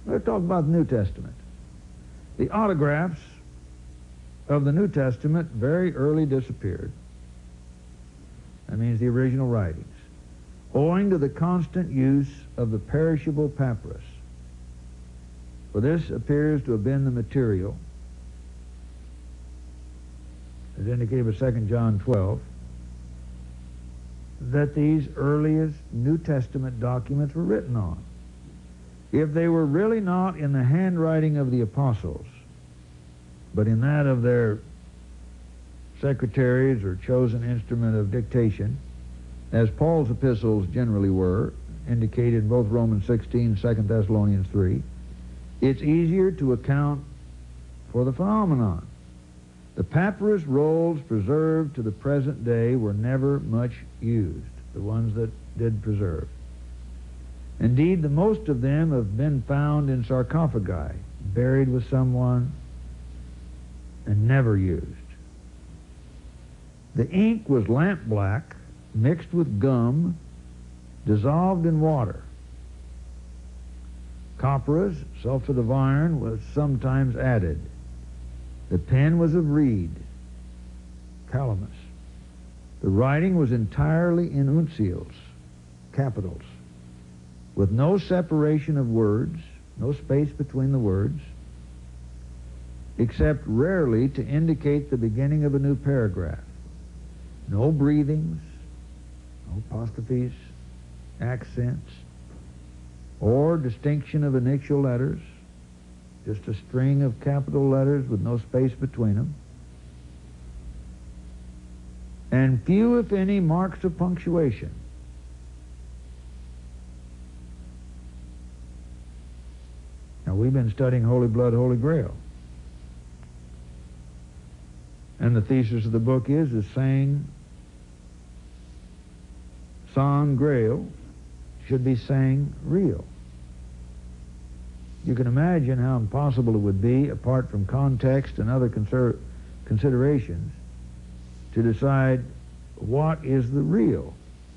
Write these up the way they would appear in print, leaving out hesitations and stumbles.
Let's talk about the New Testament. The autographs of the New Testament very early disappeared. That means the original writings, owing to the constant use of the perishable papyrus. For this appears to have been the material, as indicated by 2 John 12, that these earliest New Testament documents were written on. If they were really not in the handwriting of the apostles, but in that of their secretaries or chosen instrument of dictation, as Paul's epistles generally were, indicated in both Romans 16 and 2 Thessalonians 3, it's easier to account for the phenomenon. The papyrus rolls preserved to the present day were never much used, the ones that did preserve. Indeed, the most of them have been found in sarcophagi, buried with someone, and never used. The ink was lamp black, mixed with gum, dissolved in water. Copperas, sulfate of iron, was sometimes added. The pen was of reed, calamus. The writing was entirely in uncials, capitals, with no separation of words, no space between the words, except rarely to indicate the beginning of a new paragraph. No breathings, no apostrophes, accents, or distinction of initial letters, just a string of capital letters with no space between them, and few, if any, marks of punctuation. Now, we've been studying Holy Blood, Holy Grail. And the thesis of the book is saying San Grail should be saying real. You can imagine how impossible it would be, apart from context and other considerations, to decide what is the real.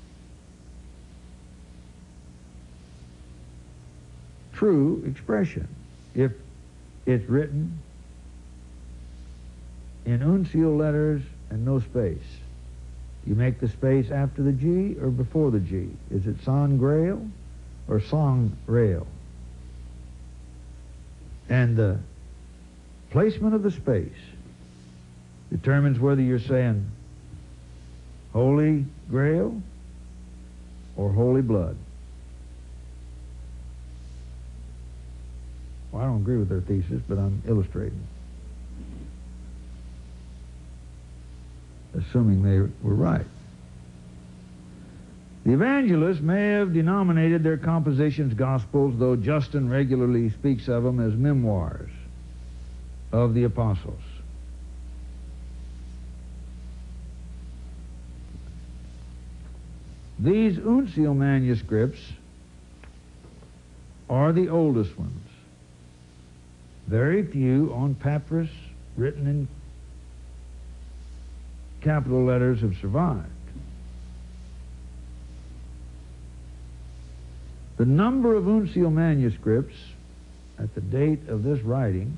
True expression, if it's written in uncial letters and no space. You make the space after the G or before the G. Is it San Grail or Sang Rail? And the placement of the space determines whether you're saying Holy Grail or Holy Blood. Well, I don't agree with their thesis, but I'm illustrating, assuming they were right. The evangelists may have denominated their compositions gospels, though Justin regularly speaks of them as memoirs of the apostles. These uncial manuscripts are the oldest ones. Very few on papyrus written in capital letters have survived. The number of uncial manuscripts at the date of this writing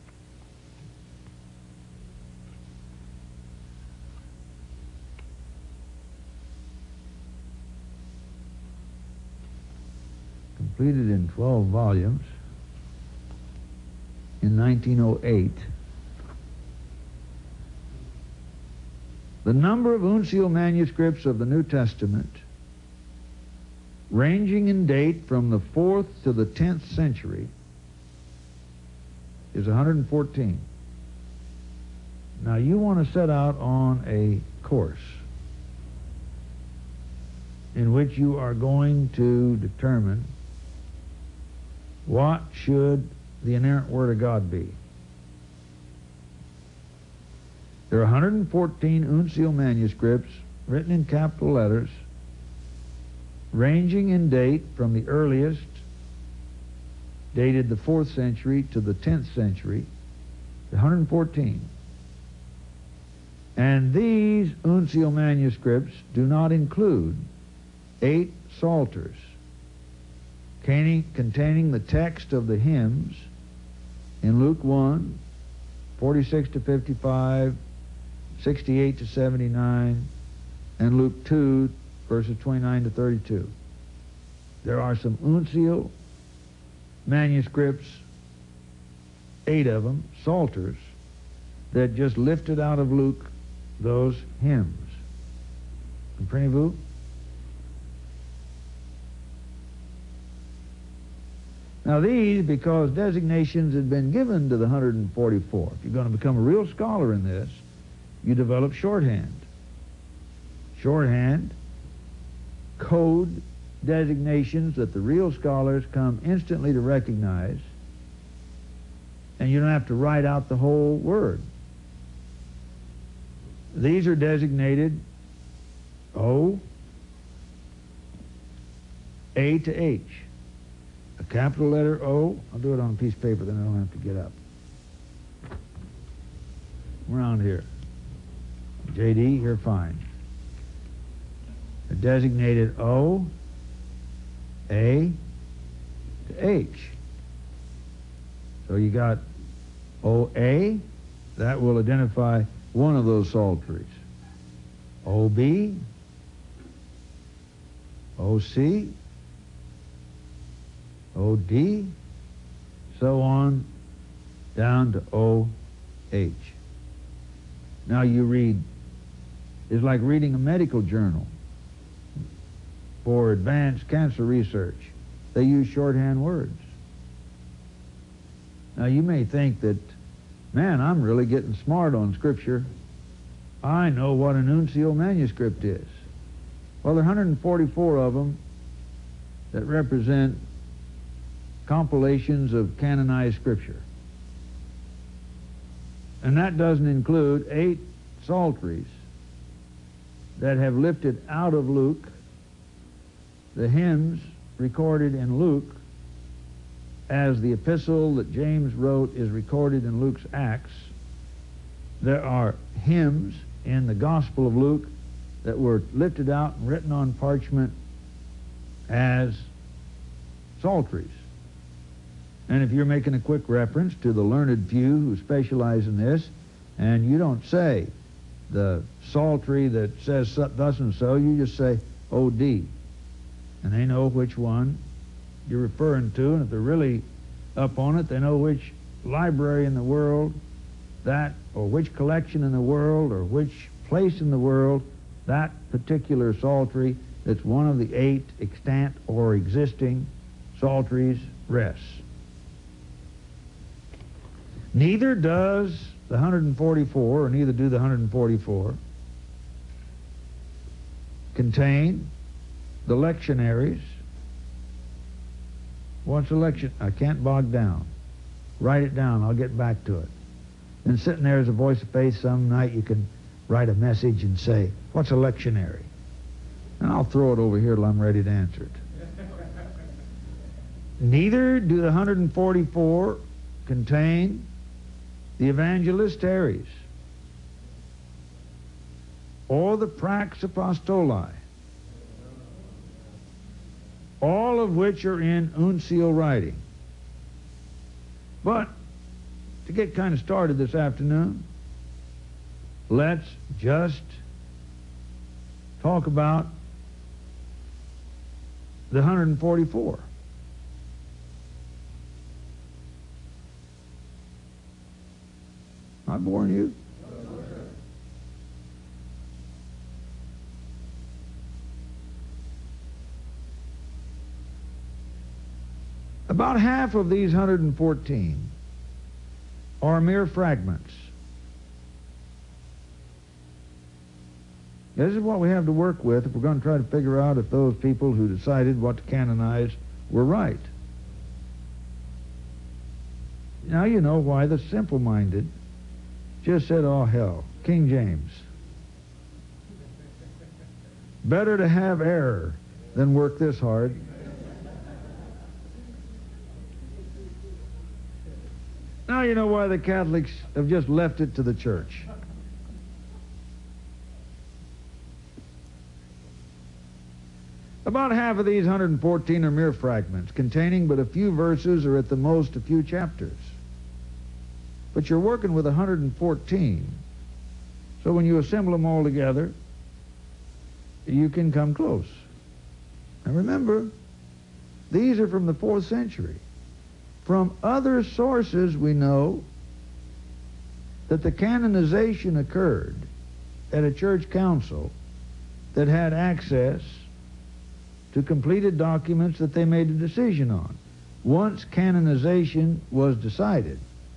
completed in 12 volumes in 1908. The number of uncial manuscripts of the New Testament, ranging in date from the 4th to the 10th century, is 114. Now, you want to set out on a course in which you are going to determine what should the inerrant Word of God be. There are 114 uncial manuscripts written in capital letters, ranging in date from the earliest, dated the 4th century, to the 10th century, 114. And these uncial manuscripts do not include 8 psalters containing the text of the hymns in Luke 1, 46 to 55, 68 to 79, and Luke 2, verses 29 to 32. There are some uncial manuscripts, 8 of them, psalters, that just lifted out of Luke those hymns. Comprenez-vous? Now these, because designations had been given to the 144. If you're going to become a real scholar in this, you develop shorthand. Shorthand, code designations that the real scholars come instantly to recognize, and you don't have to write out the whole word. These are designated O, A to H. A capital letter O, I'll do it on a piece of paper, then I don't have to get up. Around here. JD, you're fine. A designated O, A to H. So you got OA, that will identify one of those psalteries. OB, OC, OD, so on down to OH. Now you read, it's like reading a medical journal for advanced cancer research. They use shorthand words. Now you may think that, man, I'm really getting smart on Scripture. I know what an uncial manuscript is. Well, there are 144 of them that represent compilations of canonized Scripture. And that doesn't include 8 psalteries that have lifted out of Luke the hymns recorded in Luke, as the epistle that James wrote is recorded in Luke's Acts. There are hymns in the Gospel of Luke that were lifted out and written on parchment as psalteries. And if you're making a quick reference to the learned few who specialize in this, and you don't say the psaltery that says thus and so, you just say OD. And they know which one you're referring to, and if they're really up on it, they know which library in the world that, or which collection in the world, or which place in the world that particular psaltery that's one of the 8 extant or existing psalteries rests. Neither does the 144, or neither do the 144, contain the lectionaries. What's a lectionary? I can't bog down. Write it down. I'll get back to it. And sitting there as a voice of faith, some night you can write a message and say, what's a lectionary? And I'll throw it over here till I'm ready to answer it. Neither do the 144 contain the evangelistaries or the Prax Apostoli, all of which are in uncial writing. But to get kind of started this afternoon, let's just talk about the 144. I warn you. About half of these 114 are mere fragments. This is what we have to work with if we're going to try to figure out if those people who decided what to canonize were right. Now you know why the simple-minded just said, oh, hell, King James. Better to have error than work this hard. Now you know why the Catholics have just left it to the church. About half of these 114 are mere fragments, containing but a few verses or at the most a few chapters. But you're working with 114, so when you assemble them all together, you can come close. Now remember, these are from the 4th century. From other sources we know that the canonization occurred at a church council that had access to completed documents that they made a decision on. Once canonization was decided,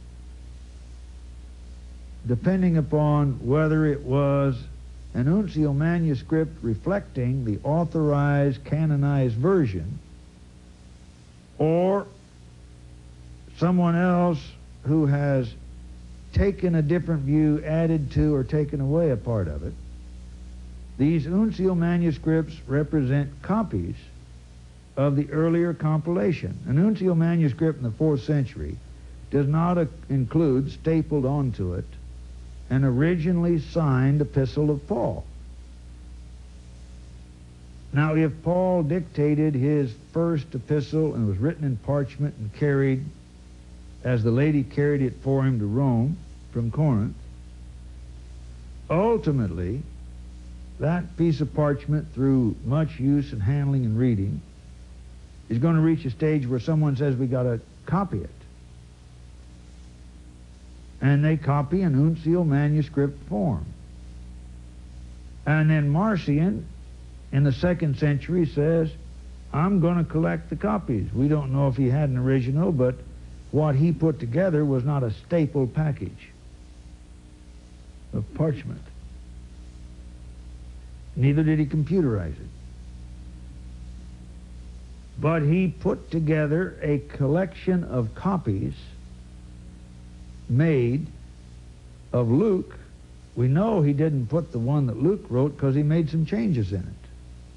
depending upon whether it was an uncial manuscript reflecting the authorized, canonized version, or someone else who has taken a different view, added to or taken away a part of it, these uncial manuscripts represent copies of the earlier compilation. An uncial manuscript in the 4th century does not include, stapled onto it, an originally signed epistle of Paul. Now, if Paul dictated his first epistle and was written in parchment and carried, as the lady carried it for him to Rome from Corinth, ultimately, that piece of parchment, through much use and handling and reading, is going to reach a stage where someone says, we got to copy it. And they copy an uncial manuscript form. And then Marcion, in the 2nd century, says, I'm going to collect the copies. We don't know if he had an original, but what he put together was not a staple package of parchment. Neither did he computerize it. But he put together a collection of copies made of Luke. We know he didn't put the one that Luke wrote because he made some changes in it,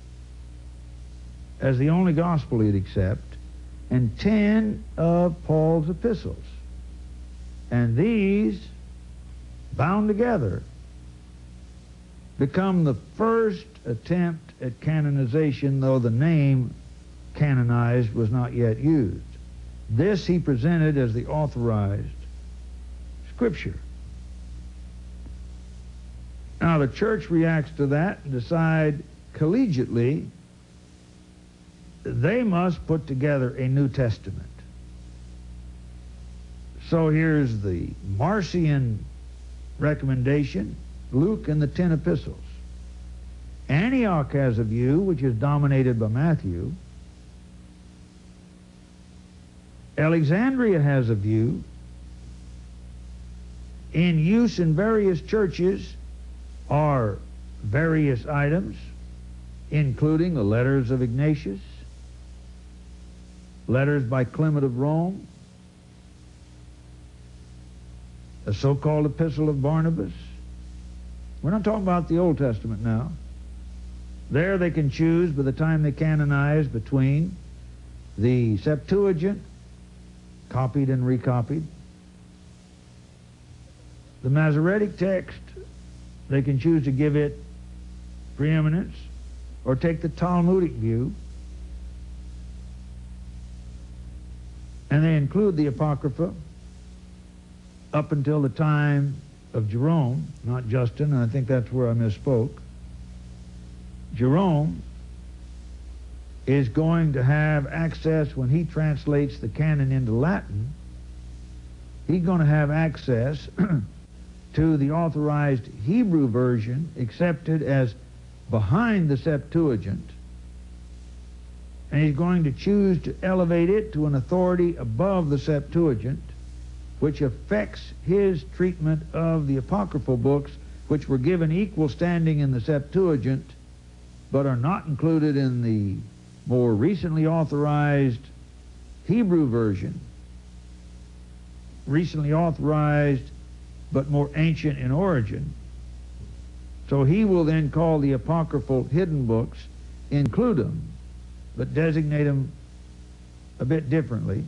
as the only gospel he'd accept, and 10 of Paul's epistles. And these, bound together, become the first attempt at canonization, though the name canonized was not yet used. This he presented as the authorized Scripture. Now the church reacts to that and decide collegiately they must put together a New Testament. So here's the Marcion recommendation, Luke and the 10 epistles. Antioch has a view which is dominated by Matthew. Alexandria has a view. In use in various churches are various items, including the letters of Ignatius, letters by Clement of Rome, a so-called epistle of Barnabas. We're not talking about the Old Testament now. There they can choose, by the time they canonize, between the Septuagint, copied and recopied, the Masoretic text. They can choose to give it preeminence or take the Talmudic view, and they include the Apocrypha up until the time of Jerome, not Justin, and I think that's where I misspoke. Jerome is going to have access, when he translates the canon into Latin, he's going to have access to the authorized Hebrew version, accepted as behind the Septuagint, and he's going to choose to elevate it to an authority above the Septuagint, which affects his treatment of the apocryphal books, which were given equal standing in the Septuagint, but are not included in the more recently authorized Hebrew version, recently authorized but more ancient in origin. So he will then call the apocryphal hidden books, include them, but designate them a bit differently.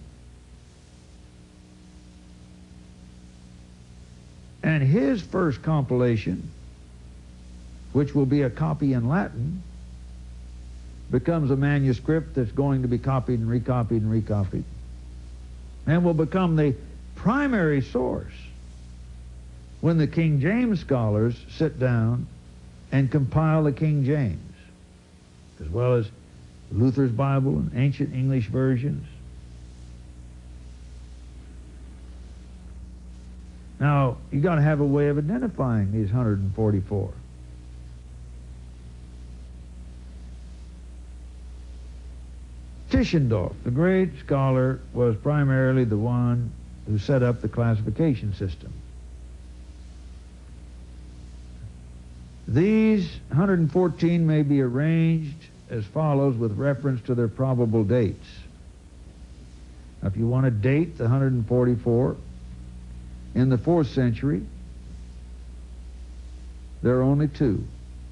And his first compilation, which will be a copy in Latin, becomes a manuscript that's going to be copied and recopied and recopied, and will become the primary source when the King James scholars sit down and compile the King James, as well as Luther's Bible and ancient English versions. Now, you got to have a way of identifying these 144. Tischendorf, the great scholar, was primarily the one who set up the classification system. These 114 may be arranged as follows with reference to their probable dates. Now, if you want to date the 144 in the 4th century, there are only two.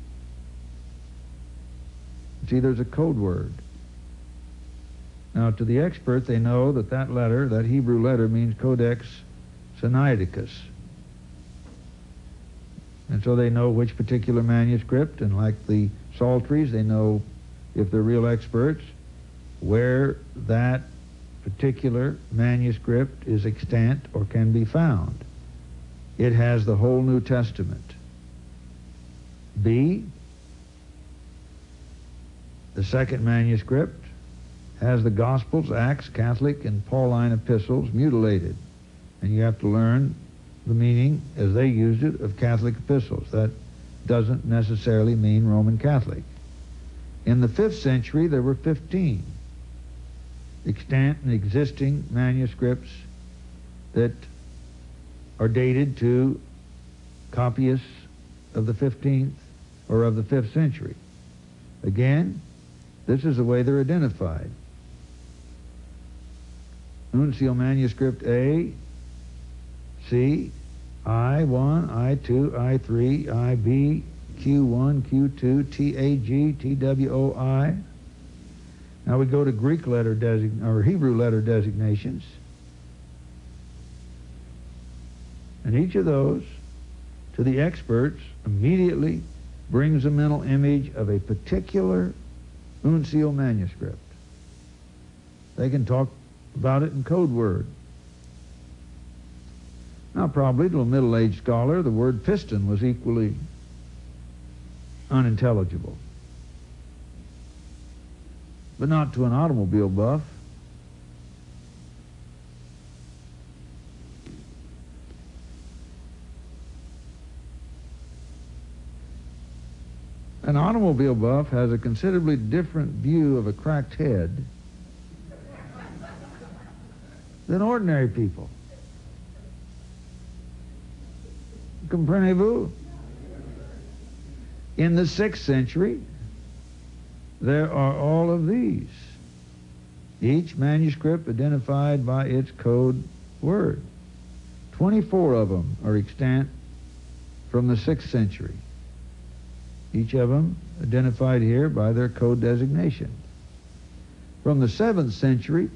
See, there's a code word. Now, to the expert, they know that that letter, that Hebrew letter, means Codex Sinaiticus. And so they know which particular manuscript, and like the Psalteries, they know, if they're real experts, where that particular manuscript is extant or can be found. It has the whole New Testament. B, the second manuscript, has the Gospels, Acts, Catholic, and Pauline epistles mutilated. And you have to learn the meaning, as they used it, of Catholic epistles. That doesn't necessarily mean Roman Catholic. In the 5th century, there were 15 extant and existing manuscripts that are dated to copyists of the 15th or of the 5th century. Again, this is the way they're identified. Nuncio manuscript A, C, I1, I2, I3, IB, Q1, Q2, TAG, TWOI. Now we go to Greek letter or Hebrew letter designations. And each of those, to the experts, immediately brings a mental image of a particular Nuncio manuscript. They can talk about it in code word. Now, probably to a middle-aged scholar, the word piston was equally unintelligible. But not to an automobile buff. An automobile buff has a considerably different view of a cracked head than ordinary people. Comprenez-vous? In the 6th century, there are all of these, each manuscript identified by its code word. 24 of them are extant from the 6th century, each of them identified here by their code designation. From the 7th century,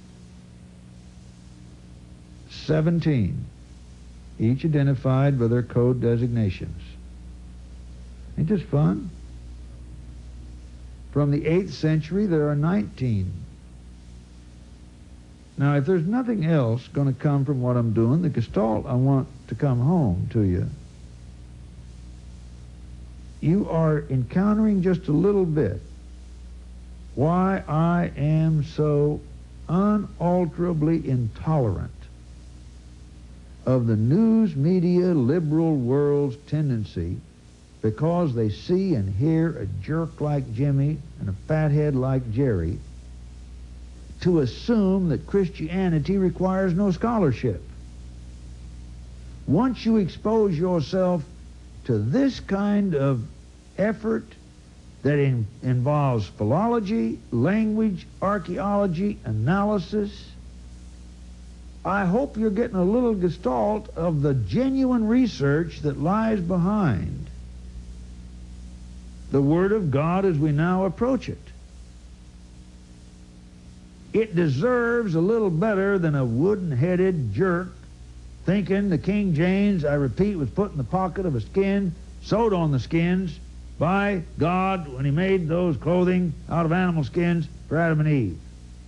17, each identified by their code designations. Ain't this fun? From the 8th century, there are 19. Now, if there's nothing else going to come from what I'm doing, the Gestalt I want to come home to you. You are encountering just a little bit why I am so unalterably intolerant of the news media liberal world's tendency, because they see and hear a jerk like Jimmy and a fathead like Jerry, to assume that Christianity requires no scholarship. Once you expose yourself to this kind of effort that involves philology, language, archaeology, analysis, I hope you're getting a little gestalt of the genuine research that lies behind the Word of God as we now approach it. It deserves a little better than a wooden-headed jerk thinking the King James, I repeat, was put in the pocket of a skin, sewed on the skins, by God when he made those clothing out of animal skins for Adam and Eve.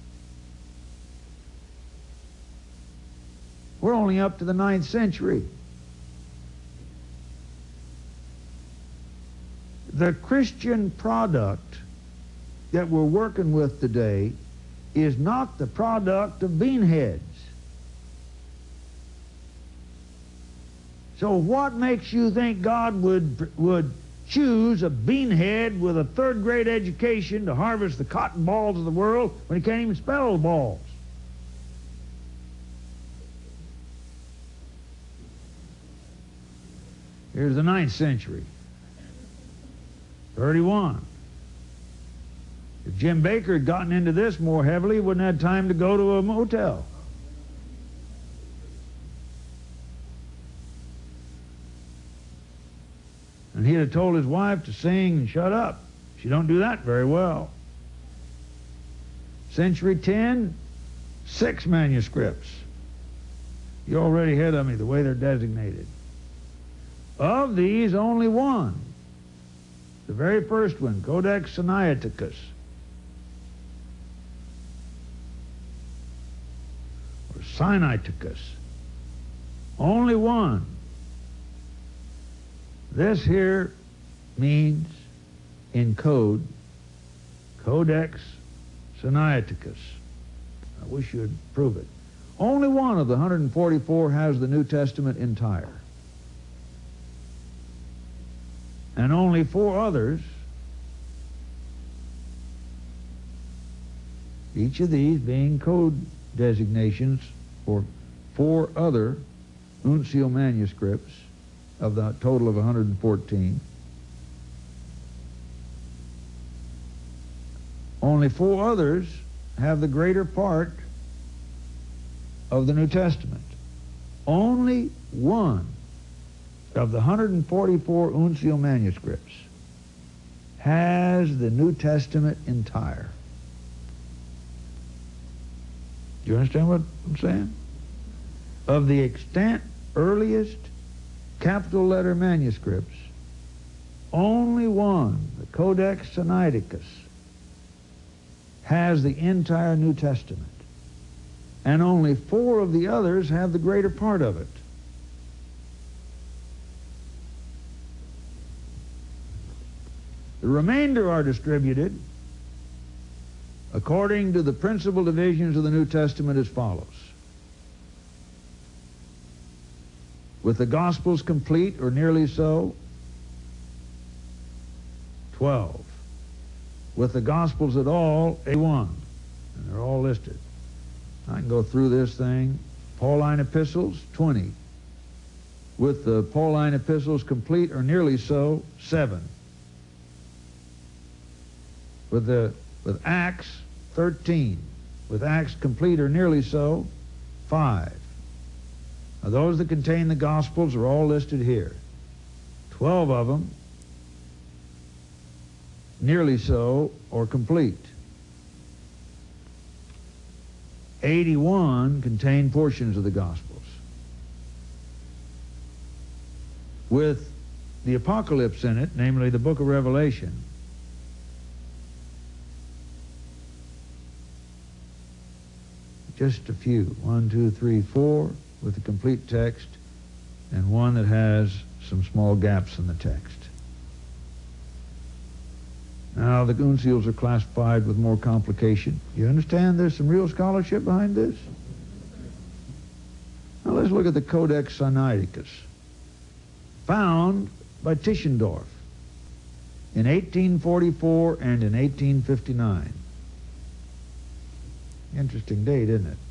We're only up to the 9th century. The Christian product that we're working with today is not the product of beanheads. So what makes you think God would choose a beanhead with a 3rd grade education to harvest the cotton balls of the world when he can't even spell the balls? Here's the 9th century. 31. If Jim Baker had gotten into this more heavily, he wouldn't have had time to go to a motel. And he'd have told his wife to sing and shut up. She don't do that very well. Century 10, 6 manuscripts. You're already ahead of me the way they're designated. Of these, only one, the very first one, Codex Sinaiticus, or Sinaiticus, only one. This here means, in code, Codex Sinaiticus. I wish you'd prove it. Only one of the 144 has the New Testament entire. And only 4 others, each of these being code designations for 4 other uncial manuscripts of the total of 114. Only 4 others have the greater part of the New Testament. Only one of the 144 uncial manuscripts has the New Testament entire. Do you understand what I'm saying? Of the extant earliest capital letter manuscripts, only one, the Codex Sinaiticus, has the entire New Testament. And only 4 of the others have the greater part of it. The remainder are distributed according to the principal divisions of the New Testament as follows. With the Gospels complete or nearly so, 12. With the Gospels at all, 81. And they're all listed. I can go through this thing. Pauline epistles, 20. With the Pauline epistles complete or nearly so, 7. With Acts, 13. With Acts complete or nearly so, 5. Now those that contain the Gospels are all listed here. 12 of them, nearly so or complete. 81 contain portions of the Gospels. With the Apocalypse in it, namely the book of Revelation, just a few. 1, 2, 3, 4 with the complete text, and one that has some small gaps in the text. Now the uncials are classified with more complication. You understand there's some real scholarship behind this? Now let's look at the Codex Sinaiticus, found by Tischendorf in 1844 and in 1859. Interesting date, isn't it?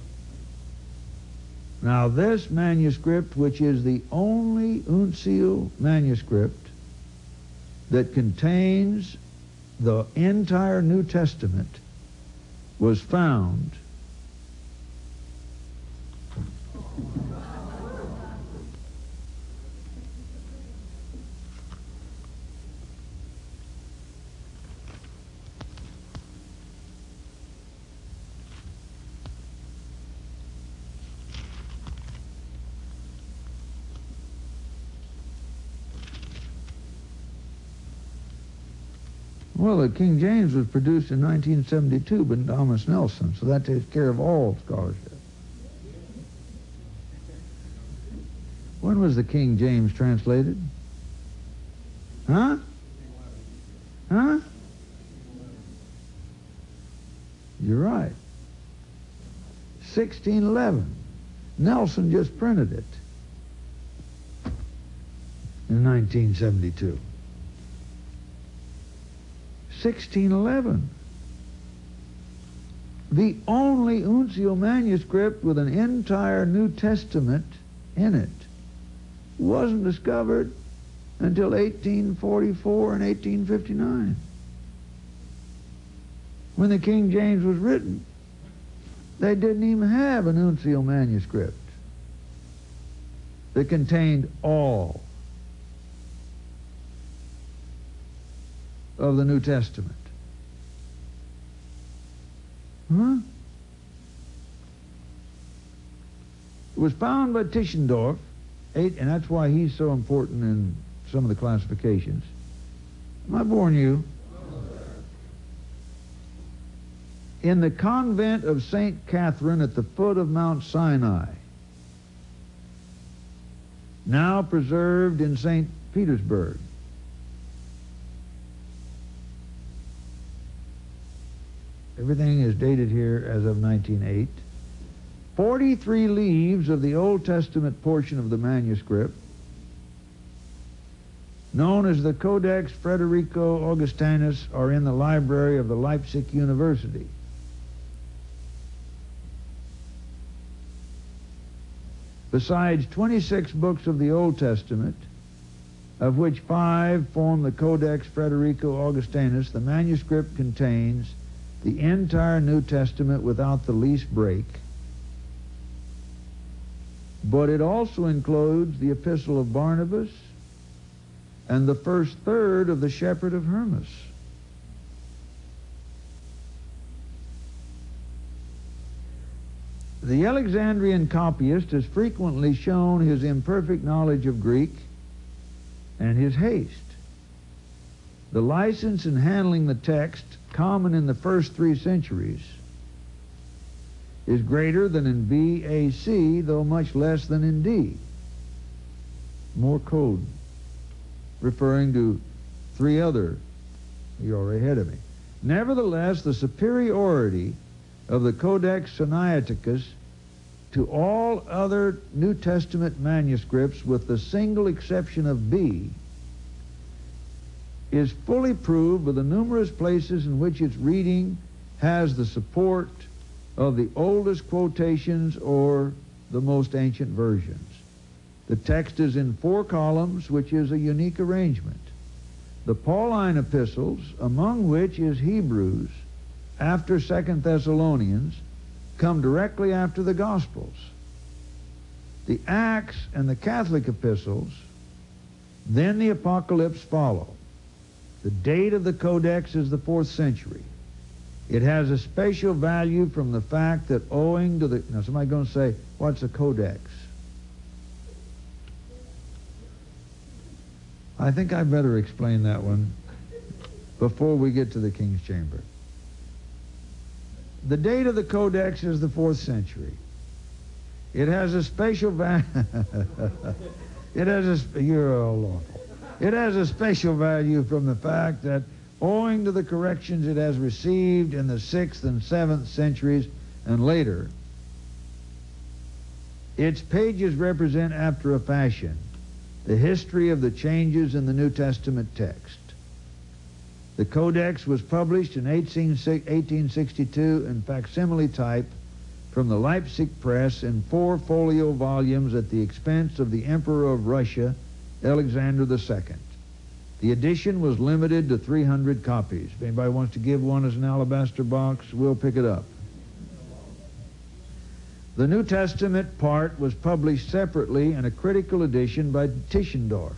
Now this manuscript, which is the only uncial manuscript that contains the entire New Testament, was found Well, the King James was produced in 1972 by Thomas Nelson, so that takes care of all scholarship. When was the King James translated? Huh? Huh? You're right. 1611. Nelson just printed it in 1972. 1611. The only Uncial manuscript with an entire New Testament in it wasn't discovered until 1844 and 1859, when the King James was written. They didn't even have an Uncial manuscript that contained all of the New Testament. Huh? It was found by Tischendorf, and that's why he's so important in some of the classifications. Am I boring you? In the convent of St. Catherine at the foot of Mount Sinai, now preserved in St. Petersburg. Everything is dated here as of 1908. 43 leaves of the Old Testament portion of the manuscript, known as the Codex Frederico Augustinus, are in the library of the Leipzig University. Besides 26 books of the Old Testament, of which 5 form the Codex Frederico Augustinus, the manuscript contains the entire New Testament without the least break, but it also includes the Epistle of Barnabas and the first third of the Shepherd of Hermas. The Alexandrian copyist has frequently shown his imperfect knowledge of Greek and his haste. The license in handling the text, common in the first 3 centuries, is greater than in BAC, though much less than in D. More code, referring to 3 other. You're already ahead of me. Nevertheless, the superiority of the Codex Sinaiticus to all other New Testament manuscripts, with the single exception of B, is fully proved by the numerous places in which its reading has the support of the oldest quotations or the most ancient versions. The text is in 4 columns, which is a unique arrangement. The Pauline epistles, among which is Hebrews, after 2 Thessalonians, come directly after the Gospels. The Acts and the Catholic epistles, then the Apocalypse follow. The date of the Codex is the 4th century. It has a special value from the fact that owing to the... Now somebody's going to say, what's a Codex? I think I better explain that one before we get to the King's Chamber. The date of the Codex is the 4th century. It has a special value. You're all awful. It has a special value from the fact that owing to the corrections it has received in the 6th and 7th centuries and later, its pages represent, after a fashion, the history of the changes in the New Testament text. The Codex was published in 1862 in facsimile type from the Leipzig press in 4 folio volumes at the expense of the Emperor of Russia, Alexander II. The edition was limited to 300 copies. If anybody wants to give one as an alabaster box, we'll pick it up. The New Testament part was published separately in a critical edition by Tischendorf,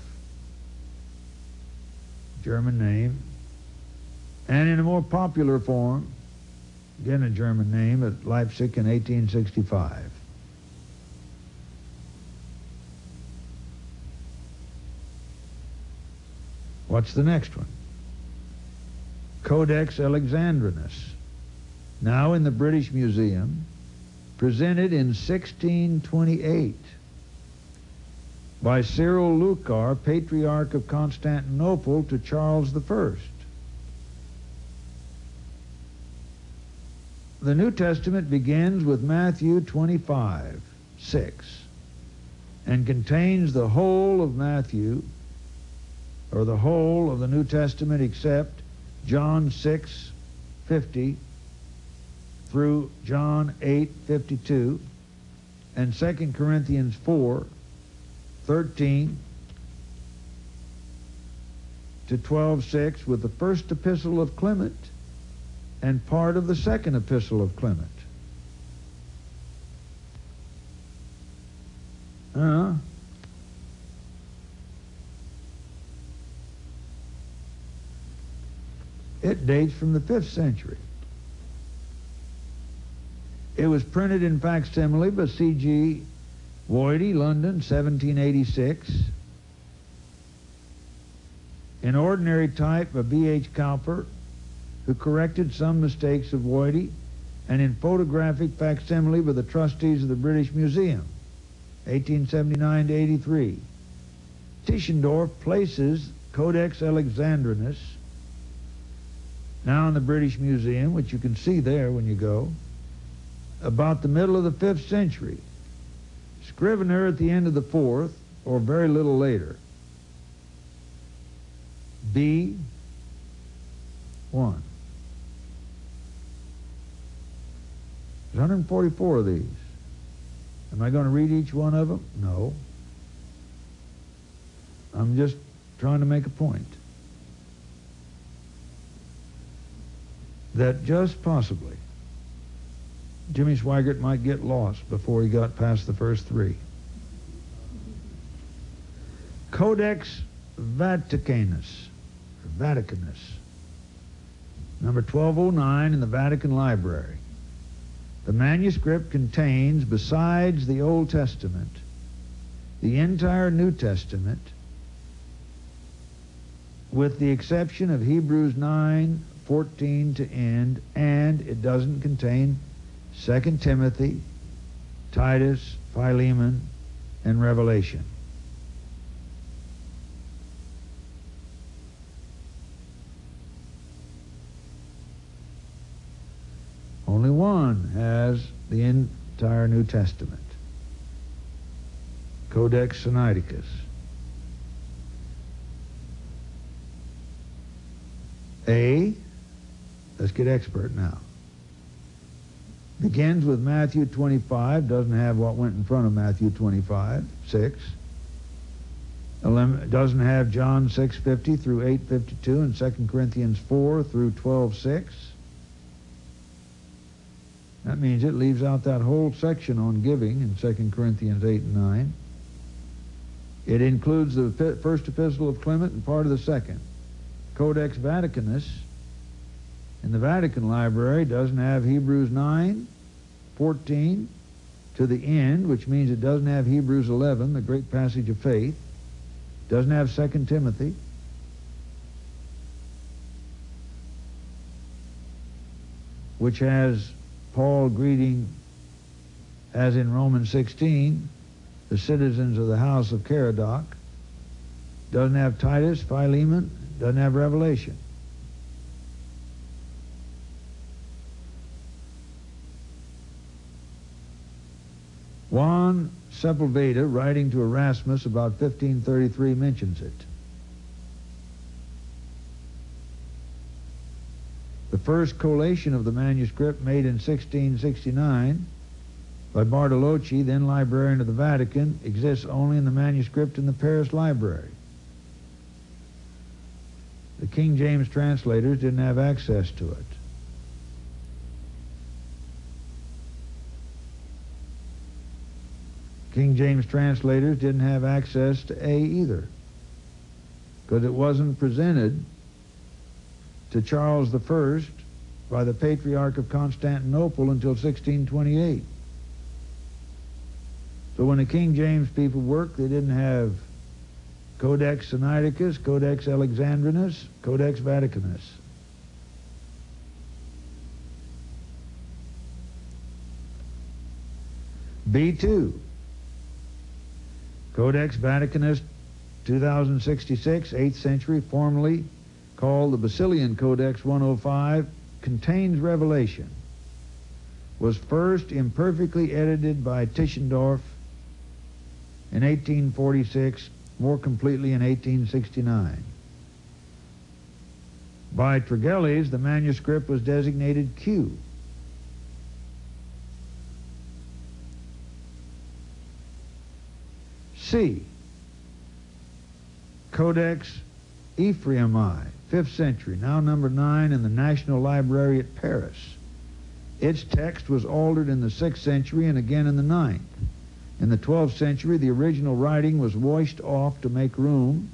German name, and in a more popular form, again a German name, at Leipzig in 1865. What's the next one? Codex Alexandrinus, now in the British Museum, presented in 1628 by Cyril Lucar, Patriarch of Constantinople, to Charles I. The New Testament begins with Matthew 25:6 and contains the whole of Matthew, or the whole of the New Testament, except John 6:50 through John 8:52 and 2 Corinthians 4:13 to 12:6, with the first epistle of Clement and part of the second epistle of Clement. It dates from the 5th century. It was printed in facsimile by C.G. Voidy, London, 1786. In ordinary type by B.H. Cowper, who corrected some mistakes of Voidy, and in photographic facsimile by the trustees of the British Museum, 1879 to 83. Tischendorf places Codex Alexandrinus, now in the British Museum, which you can see there when you go, about the middle of the 5th century. Scrivener at the end of the 4th, or very little later. B. 1. There's 144 of these. Am I going to read each one of them? No. I'm just trying to make a point. That just possibly Jimmy Swaggart might get lost before he got past the first three. Codex Vaticanus, number 1209 in the Vatican Library. The manuscript contains, besides the Old Testament, the entire New Testament, with the exception of Hebrews 9:14 to end, and it doesn't contain 2 Timothy, Titus, Philemon, and Revelation. Only one has the entire New Testament, Codex Sinaiticus. A, let's get expert now. Begins with Matthew 25, doesn't have what went in front of Matthew 25, 6. Doesn't have John 6:50 through 8:52 and 2 Corinthians 4 through 12:6. That means it leaves out that whole section on giving in 2 Corinthians 8 and 9. It includes the first epistle of Clement and part of the second. Codex Vaticanus in the Vatican Library doesn't have Hebrews 9:14 to the end, which means it doesn't have Hebrews 11, the great passage of faith. Doesn't have 2 Timothy. Which has Paul greeting, as in Romans 16, the citizens of the house of Caradoc. Doesn't have Titus, Philemon, doesn't have Revelation. Juan Sepulveda, writing to Erasmus about 1533, mentions it. The first collation of the manuscript, made in 1669 by Bartolocci, then librarian of the Vatican, exists only in the manuscript in the Paris Library. The King James translators didn't have access to it. King James translators didn't have access to A either, because it wasn't presented to Charles I by the Patriarch of Constantinople until 1628. So when the King James people worked, they didn't have Codex Sinaiticus, Codex Alexandrinus, Codex Vaticanus. B2, Codex Vaticanus 2066, 8th century, formerly called the Basilian Codex 105, contains revelation, was first imperfectly edited by Tischendorf in 1846, more completely in 1869. By Tregelles, the manuscript was designated Q. C, Codex Ephraemi, 5th century, now number 9 in the National Library at Paris. Its text was altered in the 6th century and again in the 9th. In the 12th century, the original writing was washed off to make room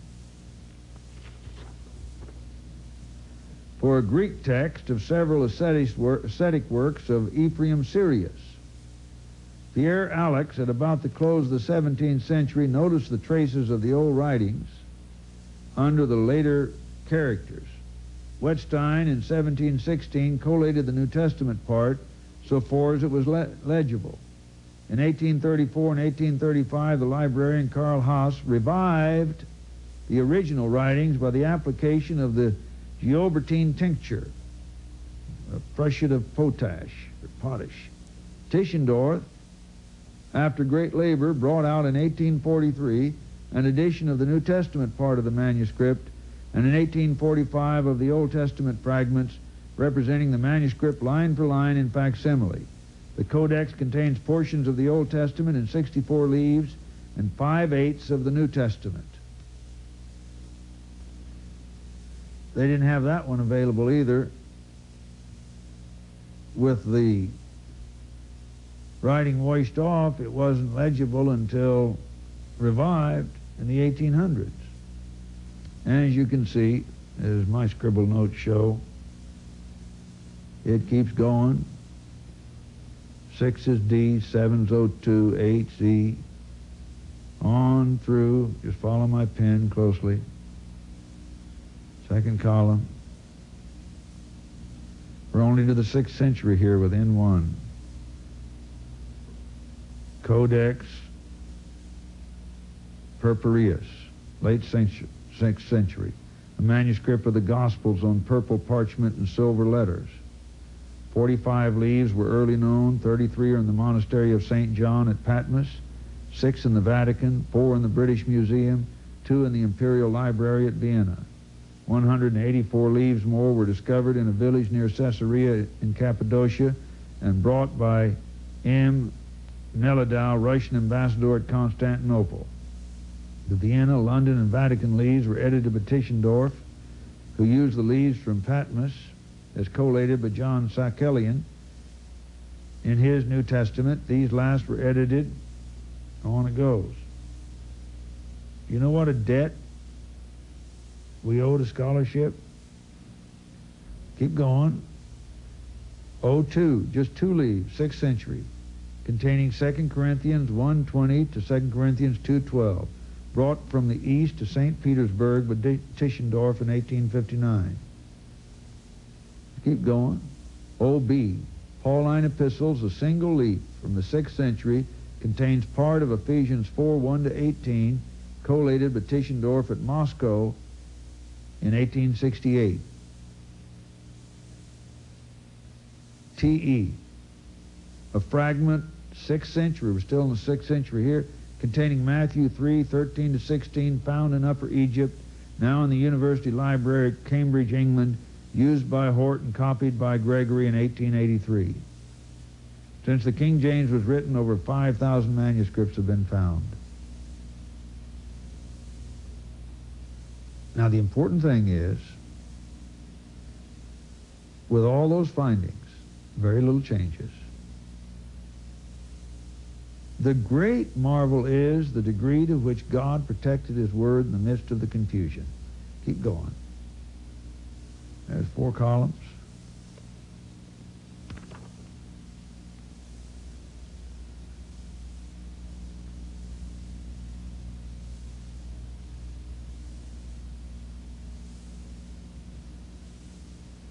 for a Greek text of several ascetic works of Ephraim Sirius. Pierre Alex, at about the close of the 17th century, noticed the traces of the old writings under the later characters. Wettstein, in 1716, collated the New Testament part so far as it was legible. In 1834 and 1835, the librarian Karl Haas revived the original writings by the application of the Giobertine tincture, a prussiate of potash. Tischendorf, after great labor, brought out in 1843 an edition of the New Testament part of the manuscript, and in 1845 of the Old Testament fragments, representing the manuscript line for line in facsimile. The Codex contains portions of the Old Testament in 64 leaves and 5/8 of the New Testament. They didn't have that one available either, with the writing washed off. It wasn't legible until revived in the 1800s. And as you can see, as my scribble notes show, it keeps going. 6 is D, 7 is O2, 8 Z, on through. Just follow my pen closely. Second column. We're only to the 6th century here with N1. Codex Purpureus, late 6th century. A manuscript of the Gospels on purple parchment and silver letters. 45 leaves were early known, 33 are in the monastery of St. John at Patmos, 6 in the Vatican, 4 in the British Museum, 2 in the Imperial Library at Vienna. 184 leaves more were discovered in a village near Caesarea in Cappadocia and brought by M. Neledow, Russian ambassador at Constantinople. The Vienna, London, and Vatican leaves were edited by Tischendorf, who used the leaves from Patmos as collated by John Sakelian in his New Testament. These last were edited. On it goes. You know what a debt we owe to scholarship? Keep going. O2, just 2 leaves, 6th century, containing 2 Corinthians 1:20 to 2 Corinthians 2:12, brought from the east to St. Petersburg by Tischendorf in 1859. Keep going. OB, Pauline Epistles, a single leaf from the 6th century, contains part of Ephesians 4:1 to 18, collated by Tischendorf at Moscow in 1868. TE, a fragment, 6th century, we're still in the 6th century here, containing Matthew 3:13 to 16, found in Upper Egypt, now in the University Library at Cambridge, England, used by Hort and copied by Gregory in 1883. Since the King James was written, over 5,000 manuscripts have been found. Now, the important thing is, with all those findings, very little changes. The great marvel is the degree to which God protected His Word in the midst of the confusion. Keep going. There's 4 columns.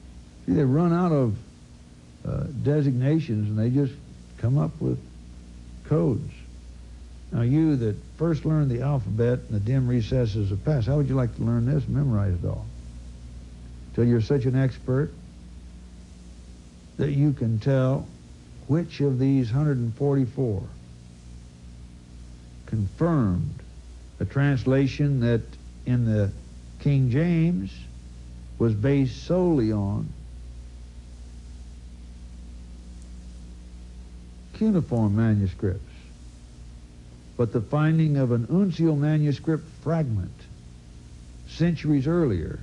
They run out of designations, and they just come up with codes. Now you that first learned the alphabet in the dim recesses of past, how would you like to learn this and memorize it all? Till you're such an expert that you can tell which of these 144 confirmed a translation that in the King James was based solely on cuneiform manuscripts. But the finding of an uncial manuscript fragment centuries earlier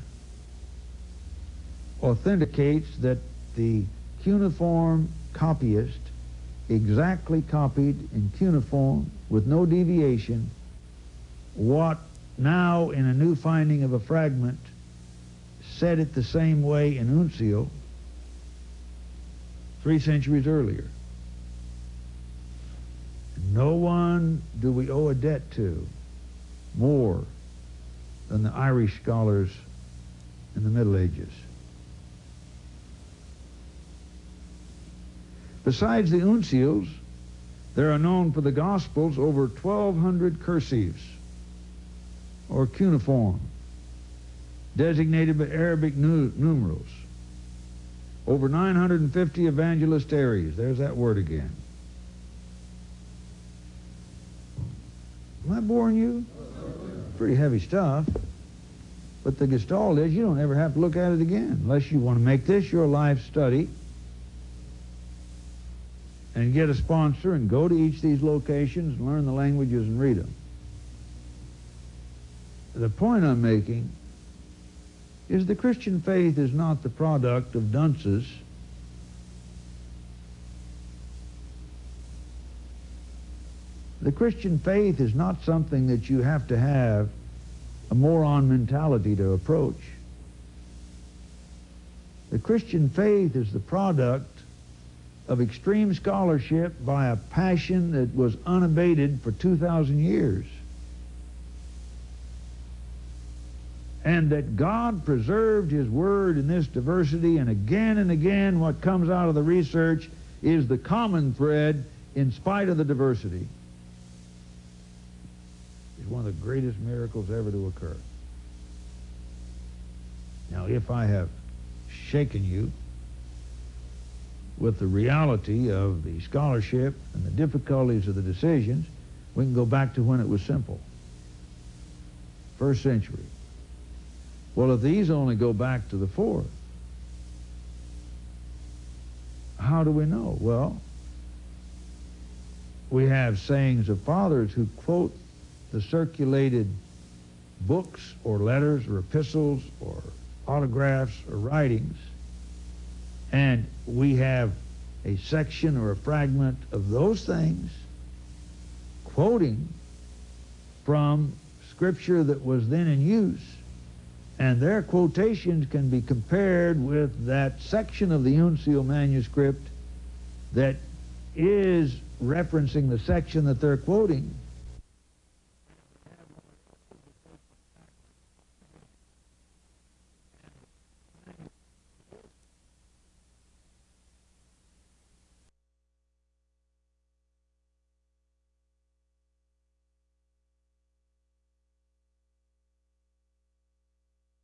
authenticates that the cuneiform copyist exactly copied in cuneiform with no deviation what now in a new finding of a fragment said it the same way in uncial 3 centuries earlier. No one do we owe a debt to more than the Irish scholars in the Middle Ages. Besides the uncials, there are known for the Gospels over 1,200 cursives, or cuneiform, designated by Arabic numerals. Over 950 evangelistaries. There's that word again. Am I boring you? Pretty heavy stuff. But the gestalt is you don't ever have to look at it again unless you want to make this your life study and get a sponsor and go to each of these locations and learn the languages and read them. The point I'm making is the Christian faith is not the product of dunces. The Christian faith is not something that you have to have a moron mentality to approach. The Christian faith is the product of extreme scholarship by a passion that was unabated for 2,000 years. And that God preserved His Word in this diversity, and again what comes out of the research is the common thread in spite of the diversity. It's one of the greatest miracles ever to occur. Now, if I have shaken you with the reality of the scholarship and the difficulties of the decisions, we can go back to when it was simple. 1st century. Well, if these only go back to the 4th, how do we know? Well, we have sayings of fathers who quote the circulated books or letters or epistles or autographs or writings, and we have a section or a fragment of those things quoting from scripture that was then in use, and their quotations can be compared with that section of the uncial manuscript that is referencing the section that they're quoting,